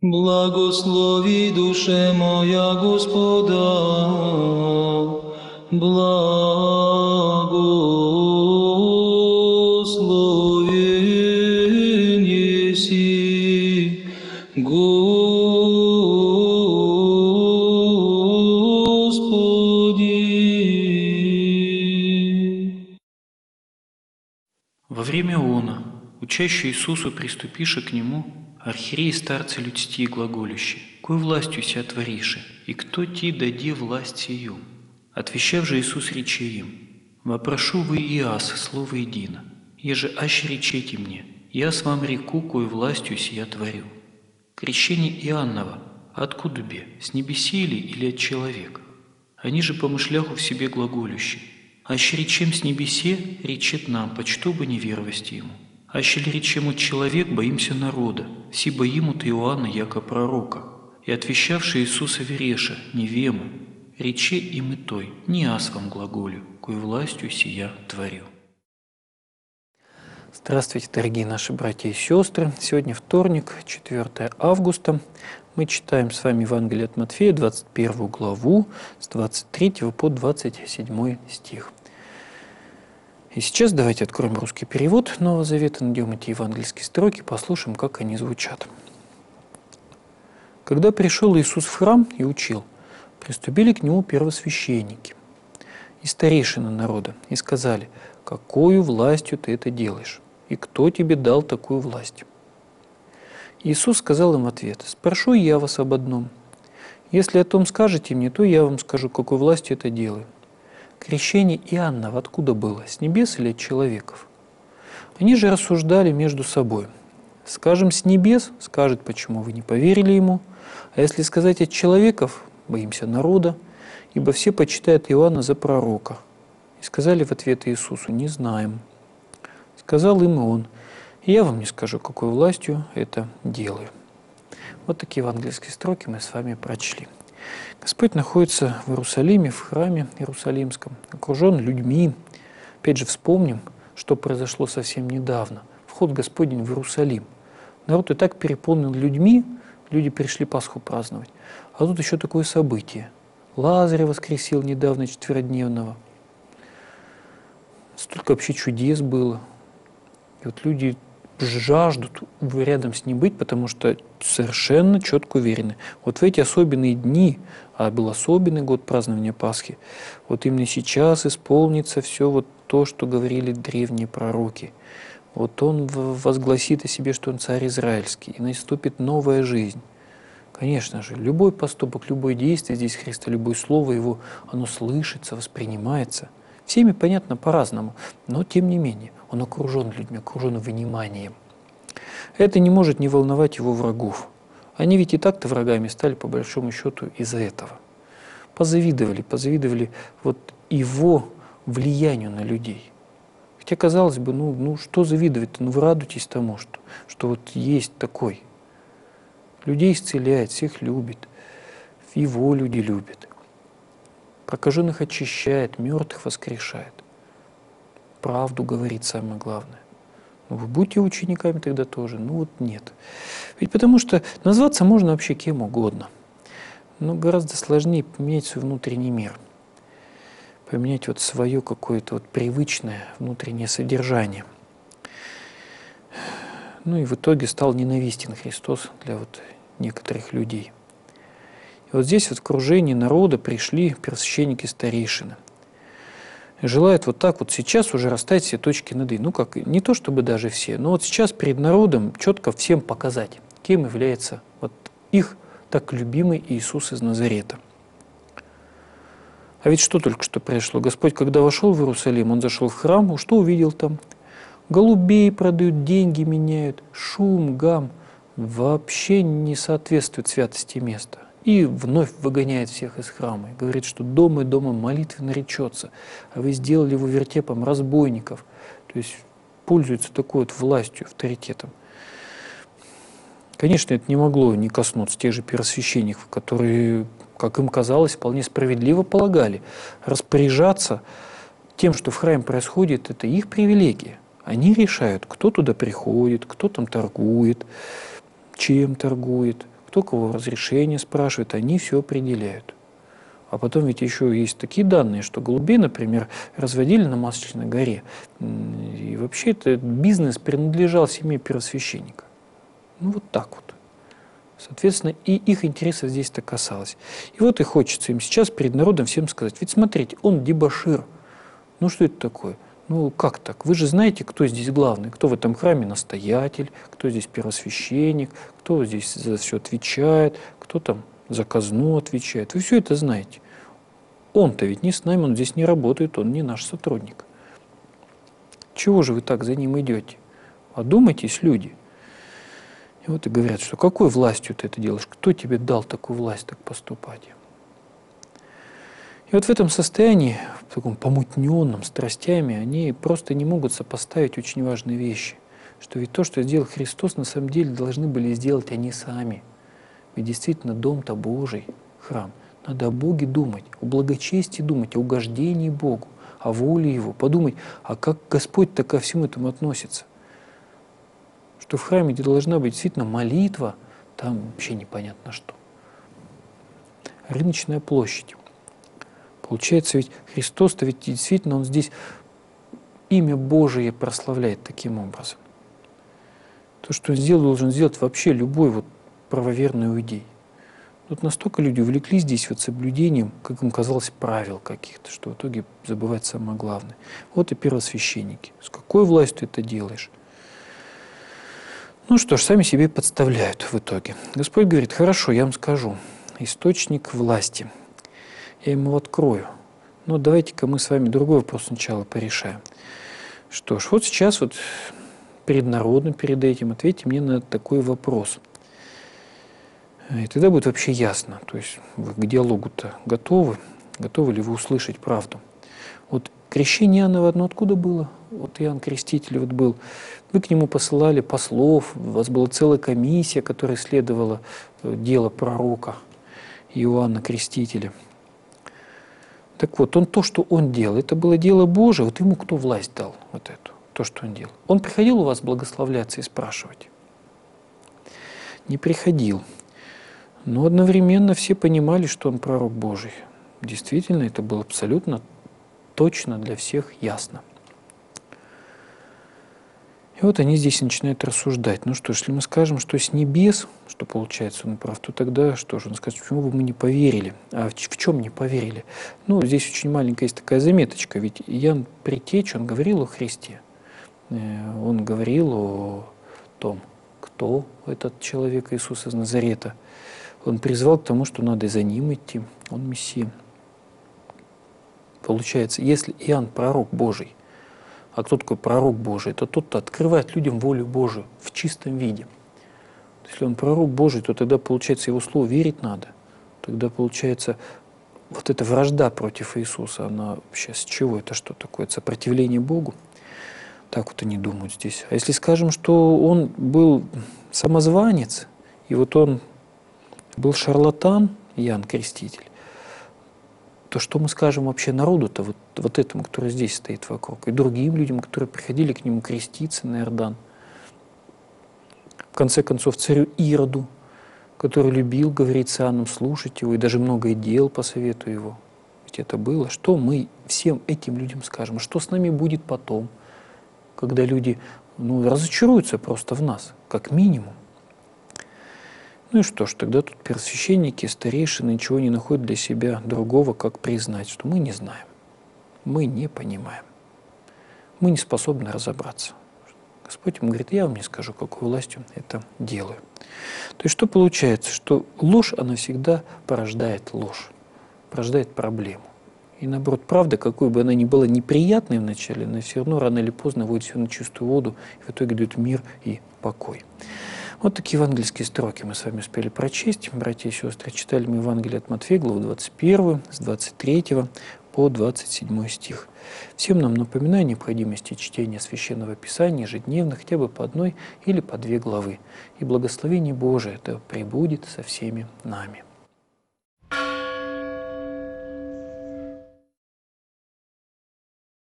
Благослови, душе моя, Господа, благословен еси, Господи. Во время она, учащий Иисусу приступише к нему, архиереи старцы людсти глаголющи, кой властью ся твориши, и кто ти дади власть сию? Отвещав же Иисус рече им, вопрошу вы и аз слово едино, еже аще речете мне, я с вам реку, кою властью сия творю. Крещение Иоаннова, откуда бе, с небеси или от человека? Они же помышляху в себе глаголющи, аще речем с небесе, речет нам, почто бы не веровости ему. Аще ли речем от человек, боимся народа, си боимут Иоанна, яко пророка. И отвещавший Иисуса вереша, не вему, рече им и той, не аз вам глаголю, кою властью сия творю. Здравствуйте, дорогие наши братья и сестры. Сегодня вторник, 4 августа. Мы читаем с вами Евангелие от Матфея, 21 главу, с 23 по 27 стих. И сейчас давайте откроем русский перевод Нового Завета, найдем эти евангельские строки, послушаем, как они звучат. «Когда пришел Иисус в храм и учил, приступили к нему первосвященники и старейшины народа и сказали: какою властью ты это делаешь? И кто тебе дал такую власть? Иисус сказал им в ответ: спрошу я вас об одном. Если о том скажете мне, то я вам скажу, какой властью это делаю. Крещение Иоаннова откуда было? С небес или от человеков? Они же рассуждали между собой. Скажем, с небес, скажет, почему вы не поверили ему. А если сказать от человеков, боимся народа, ибо все почитают Иоанна за пророка. И сказали в ответ Иисусу: не знаем. Сказал им и он: я вам не скажу, какой властью это делаю. Вот такие евангельские строки мы с вами прочли. Господь находится в Иерусалиме, в храме Иерусалимском, окружен людьми. Опять же, вспомним, что произошло совсем недавно. Вход Господень в Иерусалим. Народ и так переполнен людьми, люди пришли Пасху праздновать. А тут еще такое событие. Лазаря воскресил недавно, четверодневного. Столько вообще чудес было. И вот люди жаждут рядом с ним быть, потому что совершенно четко уверены. Вот в эти особенные дни, а был особенный год празднования Пасхи, вот именно сейчас исполнится все вот то, что говорили древние пророки. Вот он возгласит о себе, что он царь израильский, и наступит новая жизнь. Конечно же, любой поступок, любое действие здесь Христа, любое слово его, оно слышится, воспринимается. Всеми понятно по-разному, но тем не менее он окружен людьми, окружен вниманием. Это не может не волновать его врагов. Они ведь и так-то врагами стали по большому счету из-за этого. Позавидовали вот его влиянию на людей. Хотя, казалось бы, ну что завидовать-то? Ну вы радуйтесь тому, что вот есть такой. Людей исцеляет, всех любит, его люди любят. Прокаженных очищает, мертвых воскрешает. Правду говорит самое главное. Ну вы будьте учениками тогда тоже. Ну вот нет. Ведь потому что назваться можно вообще кем угодно. Но гораздо сложнее поменять свой внутренний мир. Поменять вот свое какое-то вот привычное внутреннее содержание. Ну и в итоге стал ненавистен Христос для вот некоторых людей. И вот здесь вот в окружении народа пришли первосвященники старейшины. И желают вот так вот сейчас уже расставить все точки над «и». Ну как, не то чтобы даже все, но вот сейчас перед народом четко всем показать, кем является вот их так любимый Иисус из Назарета. А ведь что только что произошло? Господь, когда вошел в Иерусалим, он зашел в храм, что увидел там? Голубей продают, деньги меняют, шум, гам. Вообще не соответствует святости места. И вновь выгоняет всех из храма. И говорит, что дом и домом молитвы наречется, а вы сделали его вертепом разбойников. То есть пользуется такой вот властью, авторитетом. Конечно, это не могло не коснуться тех же первосвященников, которые, как им казалось, вполне справедливо полагали, распоряжаться тем, что в храме происходит, это их привилегия. Они решают, кто туда приходит, кто там торгует, чем торгует, кто кого разрешение спрашивает, они все определяют. А потом ведь еще есть такие данные, что голубей, например, разводили на Масленой горе. И вообще этот бизнес принадлежал семье первосвященника. Ну вот так вот. Соответственно, и их интересов здесь-то касалось. И вот и хочется им сейчас перед народом всем сказать, ведь смотрите, он дебошир. Ну что это такое? Ну как так? Вы же знаете, кто здесь главный, кто в этом храме настоятель, кто здесь первосвященник, кто здесь за все отвечает, кто там за казну отвечает. Вы все это знаете. Он-то ведь не с нами, он здесь не работает, он не наш сотрудник. Чего же вы так за ним идете? Одумайтесь, люди. И вот и говорят, что какой властью ты это делаешь? Кто тебе дал такую власть так поступать? И вот в этом состоянии, в таком помутненном страстями, они просто не могут сопоставить очень важные вещи. Что ведь то, что сделал Христос, на самом деле должны были сделать они сами. Ведь действительно дом-то Божий, храм. Надо о Боге думать, о благочестии думать, о угождении Богу, о воле Его. Подумать, а как Господь-то ко всему этому относится? Что в храме, где должна быть действительно молитва, там вообще непонятно что. Рыночная площадь. Получается, ведь Христос-то ведь действительно, Он здесь имя Божие прославляет таким образом. То, что Он сделал, должен сделать вообще любой вот правоверный иудей. Вот настолько люди увлеклись здесь вот соблюдением, как им казалось, правил каких-то, что в итоге забывать самое главное. Вот и первосвященники. С какой властью ты это делаешь? Ну что ж, сами себе подставляют в итоге. Господь говорит, хорошо, я вам скажу, источник власти. Я ему открою. Но давайте-ка мы с вами другой вопрос сначала порешаем. Что ж, вот сейчас вот перед народом, перед этим ответьте мне на такой вопрос. И тогда будет вообще ясно, то есть вы к диалогу-то готовы? Готовы ли вы услышать правду? Вот крещение Иоанна одно откуда было? Вот Иоанн Креститель вот был. Вы к нему посылали послов, у вас была целая комиссия, которая исследовала дело пророка Иоанна Крестителя. Так вот, то, что он делал, это было дело Божие. Вот ему кто власть дал вот эту, то, что он делал? Он приходил у вас благословляться и спрашивать? Не приходил. Но одновременно все понимали, что он пророк Божий. Действительно, это было абсолютно точно для всех ясно. И вот они здесь начинают рассуждать. Ну что ж, если мы скажем, что с небес, что получается он прав, то тогда что же? Он скажет, почему бы мы не поверили? А в чем не поверили? Ну, здесь очень маленькая есть такая заметочка. Ведь Иоанн Предтеча, он говорил о Христе. Он говорил о том, кто этот человек Иисус из Назарета. Он призвал к тому, что надо за ним идти. Он Мессия. Получается, если Иоанн пророк Божий, а кто такой пророк Божий? Это тот, кто открывает людям волю Божию в чистом виде. Если он пророк Божий, то тогда, получается, его слову верить надо. Тогда, получается, вот эта вражда против Иисуса, она вообще с чего? Это что такое? Это сопротивление Богу? Так вот они думают здесь. А если скажем, что он был самозванец, и вот он был шарлатан, Иоанн Креститель, то что мы скажем вообще народу-то, вот этому, который здесь стоит вокруг, и другим людям, которые приходили к нему креститься на Иордан? В конце концов, царю Ироду, который любил говорить с Иоанном, слушать его, и даже многое делал по совету его. Ведь это было. Что мы всем этим людям скажем? Что с нами будет потом, когда люди разочаруются просто в нас, как минимум? Ну и что ж, тогда тут первосвященники, старейшины ничего не находят для себя другого, как признать, что мы не знаем, мы не понимаем, мы не способны разобраться. Господь ему говорит, я вам не скажу, какой властью это делаю. То есть что получается? Что ложь, она всегда порождает ложь, порождает проблему. И наоборот, правда, какой бы она ни была неприятной вначале, она все равно рано или поздно вводит все на чистую воду, и в итоге дает мир и покой. Вот такие евангельские строки мы с вами успели прочесть. Братья и сестры, читали мы Евангелие от Матфея, главу 21, с 23 по 27 стих. Всем нам напоминаю о необходимости чтения Священного Писания ежедневно, хотя бы по одной или по две главы. И благословение Божие да пребудет со всеми нами.